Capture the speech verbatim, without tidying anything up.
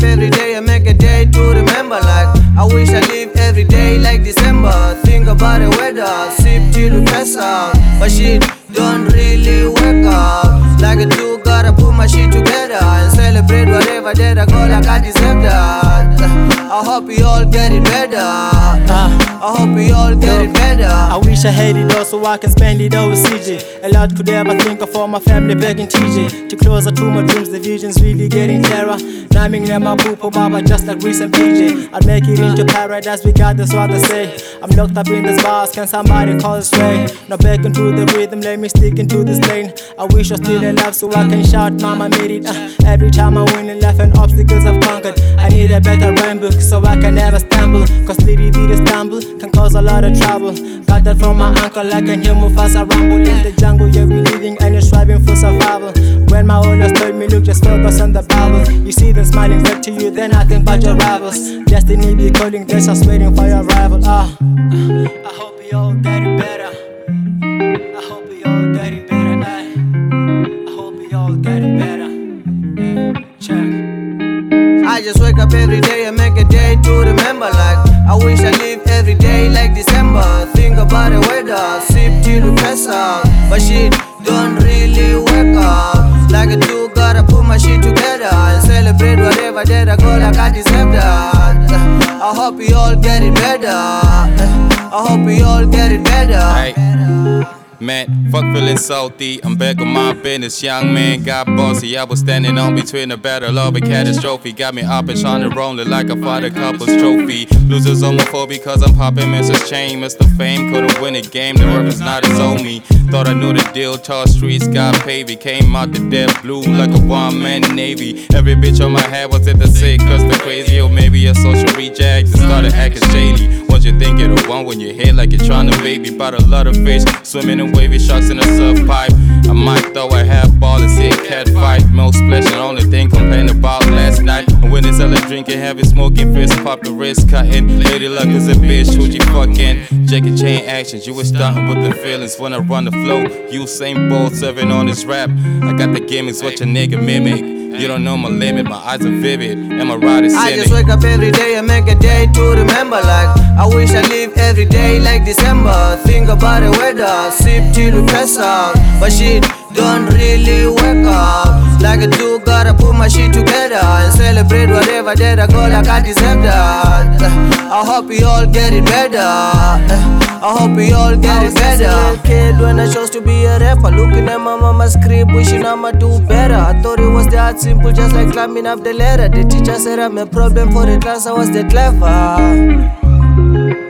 every day and make a day to remember. Like I wish I live every day like December. Think about the weather, sip till we pass out, but shit don't really work out. Like I do, gotta put my shit together and celebrate whatever that I got, like I deserve that. I hope we all get it better. I hope we all get it better. I wish I had it all so I can spend it all with C J. A lot could ever think of all my family back in T J. Too closer to my dreams, the vision's really getting clearer. Naming them my poopo baba just like recent P J. I'd make it into paradise, we got this what they say. I'm locked up in this bars, can somebody call it straight? Now back into the rhythm, let me stick into this lane. I wish I still alive so I can shout, mama made it. uh, Every time I win in life and obstacles I've conquered, I need a better rhyme book so I can never stumble. Cause little bit of stumble can cause a lot of trouble. Got that from my uncle, I can hear Mufasa rumble. In the jungle, yeah, we living and you're striving for survival. When my owners told me, look, just focus on the Bible. You see them smiling back to you, then I think about your rivals. Destiny be calling, they're just waiting for your arrival. Ah, I hope we all get it better. I hope we all get it better. I hope we all get it better. Check. I just wake up every day and make a day to remember. Like I wish I live every day like December. Think about the weather, sip till we pass out, but shit don't really work out. Like I do, gotta put my shit together and celebrate whatever that I got, like I deserve that. I hope we all get it better. I hope we all get it better. Hey. Man, fuck feeling salty, I'm back on my business. Young man got bossy, I was standing on between a battle of a catastrophe. Got me up and trying to roll it like I fought a couple's trophy. Losers on my phone because I'm popping Missus Chain. Mister Fame couldn't win a game, the work is not his own me. Thought I knew the deal, tall streets got pavy. Came out the dead blue like a one-man navy. Every bitch on my head was at the sick, cause the crazy, or maybe a social reject that started acting shady. Once you think it'll one when you hit like you're trying to baby. Bought a lot of fish, swimming in wavy sharks in a sub pipe. I might throw a half ball and see a cat fight. Most splash and only thing complain about last night. And when it's selling drinking, heavy smoking, fist pop the wrist cutting. Lady luck is a bitch, who you fucking? Jackie Chain actions, you was stunting with the feelings when I run the flow. Usain Bolt serving on this rap. I got the gimmicks, what your nigga mimic. You don't know my limit, my eyes are vivid, and my ride is cynic. I just wake up every day and make a day to remember. Like I wish I live every day like December. Think about the weather, sip till we pass out, but shit don't really work out. Like I do, gotta put my shit together and celebrate whatever that I got, like I deserve that. I hope we all get it better. I hope we all get it better. I was a kid when I chose to be a rapper, looking at my mama's crib, wishing I'ma do better. I thought it was that simple, just like climbing up the ladder. The teacher said I'm a problem for the class, I was that clever.